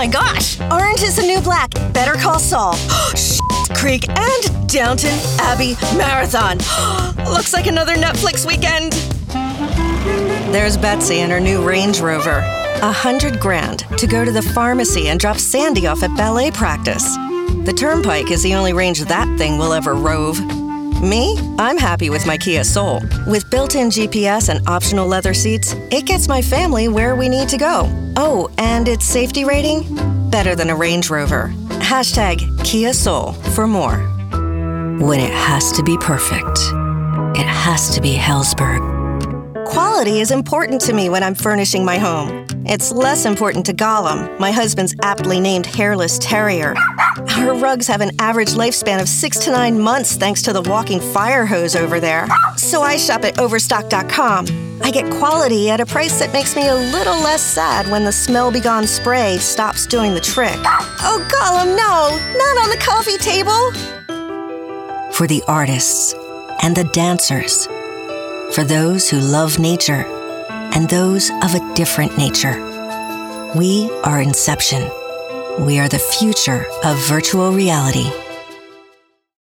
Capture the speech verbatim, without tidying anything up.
my gosh! Orange is the new black. Better Call Saul. Shit Creek and Downton Abbey Marathon. Looks like another Netflix weekend. There's Betsy and her new Range Rover. A hundred grand to go to the pharmacy and drop Sandy off at ballet practice. The Turnpike is the only range that thing will ever rove. Me? I'm happy with my Kia Soul. With built-in G P S and optional leather seats, it gets my family where we need to go. Oh, and its safety rating? Better than a Range Rover. Hashtag Kia Soul for more. When it has to be perfect, it has to be Helzberg. Quality is important to me when I'm furnishing my home. It's less important to Gollum, my husband's aptly named hairless terrier. Our rugs have an average lifespan of six to nine months thanks to the walking fire hose over there. So I shop at Overstock dot com. I get quality at a price that makes me a little less sad when the smell-begone spray stops doing the trick. Oh, Gollum, no! Not on the coffee table! For the artists and the dancers. For those who love nature and those of a different nature. We are Inception. We are the future of virtual reality.